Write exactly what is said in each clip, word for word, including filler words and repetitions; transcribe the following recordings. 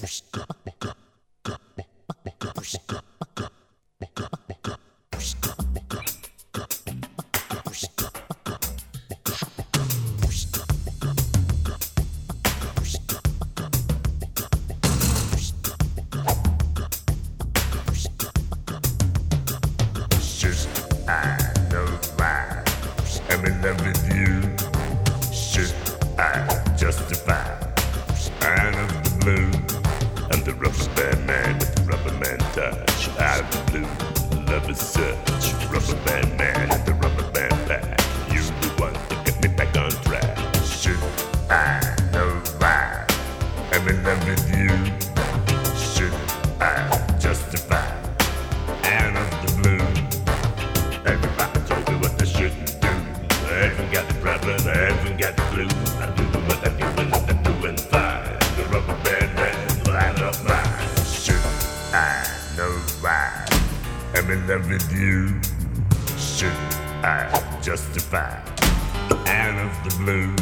I'm in love with you. Should I justify? Out of the blue, I'm the rubber band man with the rubber man touch. Out of the blue, love is such. Rubber band man with the rubber band pack. You the one to get me back on track. Should I know why? I'm in love with you. Should I justify? Out of the blue, everybody told me what they shouldn't do. I haven't got the problem, I haven't got the clue. I'm doing what I'm doing, I'm doing fine. The rubber band man, line up mine. Should I know why? I'm in love with you. Should I justify? Out of the blue.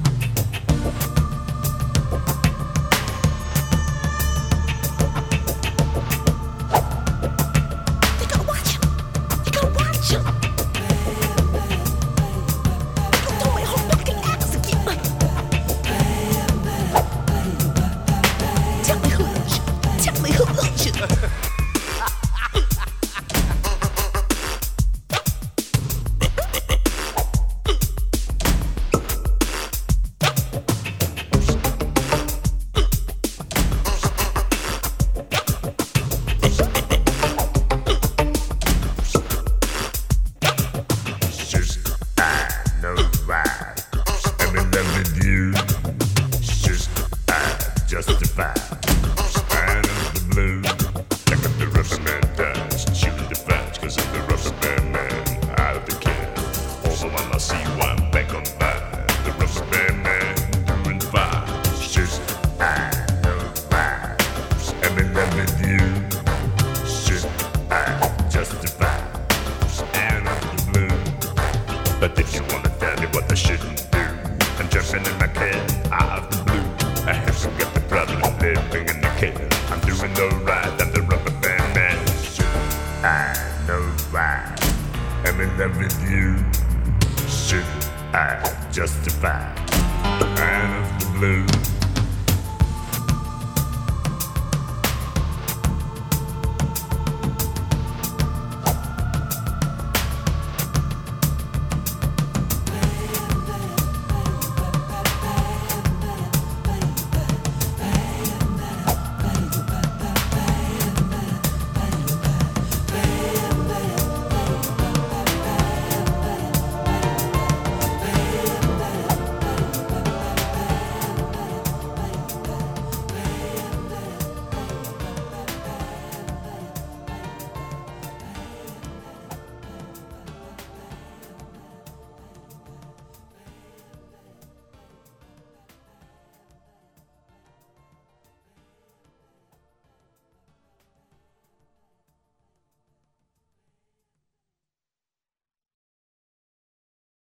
Justify. Out of the blue, like the rubber man touch, shooting the fudge, cause I'm the rubber band man, out of the can. Also wanna see why I'm back on fire. The rubber band man, doing fine. Should I know why? I'm in love with you. Should I justify? Out of the blue. But if you wanna tell me what I shouldn't do, I'm jumping in my cab, out of the blue. I haven't got the problem living in the kid. I'm doing alright, I'm the rubber band man. Should I know why? I'm in love with you. Should I justify?